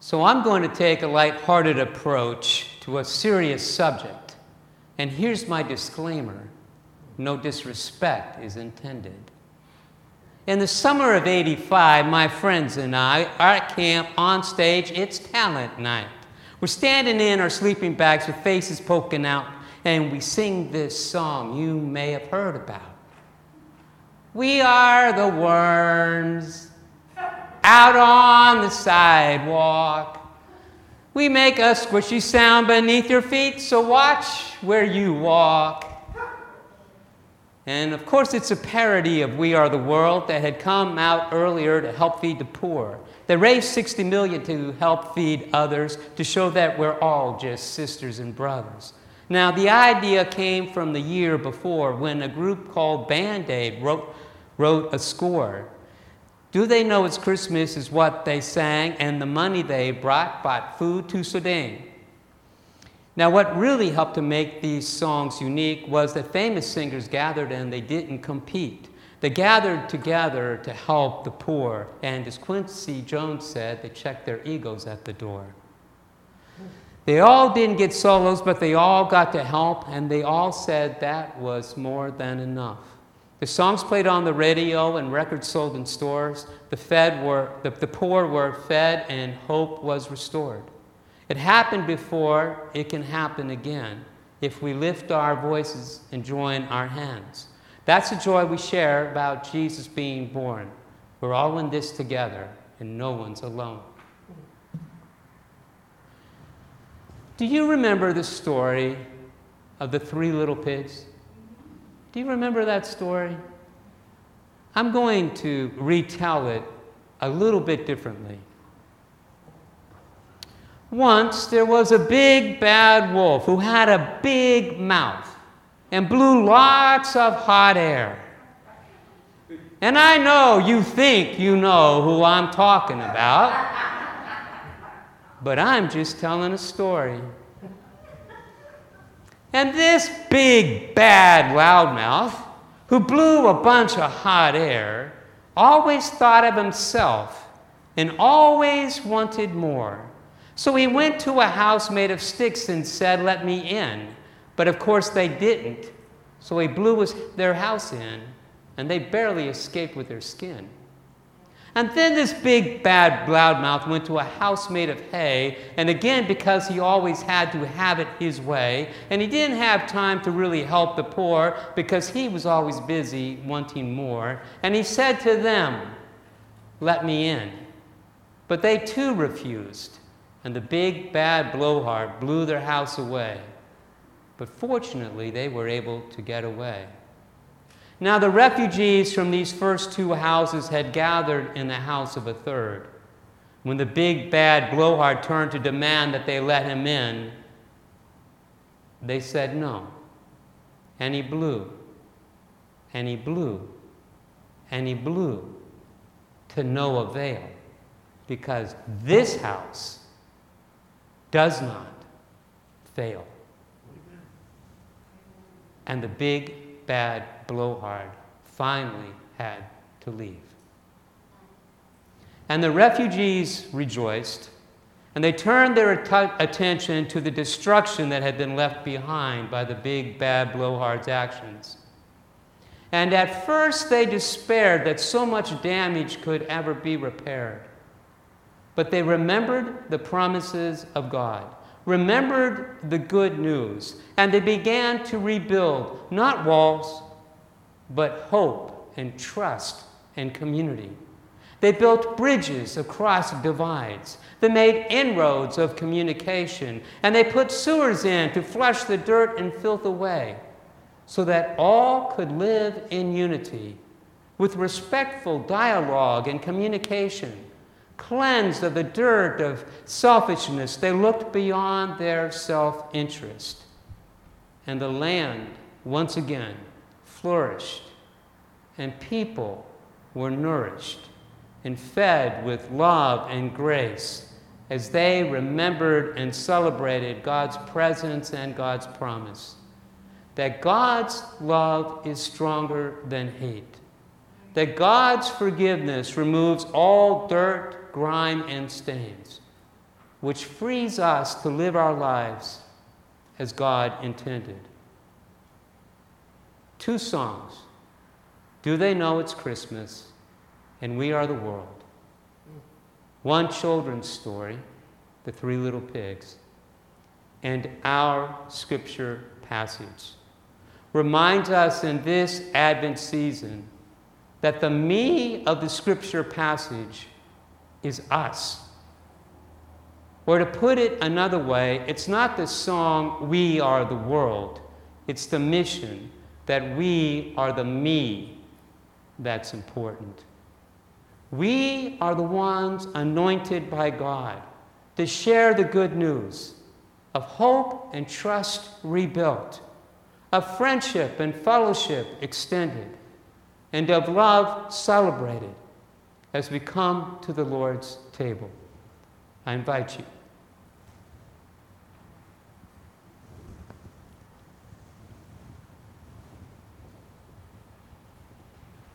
So I'm going to take a lighthearted approach to a serious subject. And here's my disclaimer. No disrespect is intended. In the summer of '85, my friends and I are at camp on stage. It's talent night. We're standing in our sleeping bags with faces poking out, and we sing this song you may have heard about. We are the worms out on the sidewalk. We make a squishy sound beneath your feet, so watch where you walk. And of course, it's a parody of We Are the World that had come out earlier to help feed the poor. They raised $60 million to help feed others, to show that we're all just sisters and brothers. Now, the idea came from the year before when a group called Band-Aid wrote a score. Do They Know It's Christmas is what they sang, and the money they bought food to Sudan. Now, what really helped to make these songs unique was that famous singers gathered and they didn't compete. They gathered together to help the poor, and as Quincy Jones said, they checked their egos at the door. They all didn't get solos, but they all got to help, and they all said that was more than enough. The songs played on the radio and records sold in stores. The poor were fed and hope was restored. It happened before, it can happen again if we lift our voices and join our hands. That's the joy we share about Jesus being born. We're all in this together and no one's alone. Do you remember the story of the 3 little pigs? Do you remember that story? I'm going to retell it a little bit differently. Once there was a big bad wolf who had a big mouth and blew lots of hot air. And I know you think you know who I'm talking about, but I'm just telling a story. And this big, bad loudmouth, who blew a bunch of hot air, always thought of himself and always wanted more. So he went to a house made of sticks and said, "Let me in." But of course they didn't. So he blew their house in, and they barely escaped with their skin. And then this big, bad loudmouth went to a house made of hay, and again, because he always had to have it his way, and he didn't have time to really help the poor because he was always busy wanting more, and he said to them, "Let me in." But they too refused, and the big, bad blowhard blew their house away. But fortunately, they were able to get away. Now the refugees from these first 2 houses had gathered in the house of a third. When the big bad blowhard turned to demand that they let him in, they said no. And he blew, and he blew, and he blew, to no avail, because this house does not fail. And the big bad blowhard finally had to leave. And the refugees rejoiced, and they turned their attention to the destruction that had been left behind by the big bad blowhard's actions. And at first they despaired that so much damage could ever be repaired. But they remembered the promises of God, remembered the good news, and they began to rebuild, not walls, but hope and trust and community. They built bridges across divides. They made inroads of communication, and they put sewers in to flush the dirt and filth away so that all could live in unity with respectful dialogue and communication. Cleansed of the dirt of selfishness, they looked beyond their self-interest. And the land, once again, flourished, and people were nourished and fed with love and grace as they remembered and celebrated God's presence and God's promise. That God's love is stronger than hate. That God's forgiveness removes all dirt, grime, and stains. which frees us to live our lives as God intended. 2 songs. Do They Know It's Christmas? And We Are the World. 1 children's story, The 3 Little Pigs. And our scripture passage reminds us in this Advent season that the me of the scripture passage is us. Or to put it another way, it's not the song, We Are the World. It's the mission that we are the me that's important. We are the ones anointed by God to share the good news of hope and trust rebuilt, of friendship and fellowship extended, and of love celebrated as we come to the Lord's table. I invite you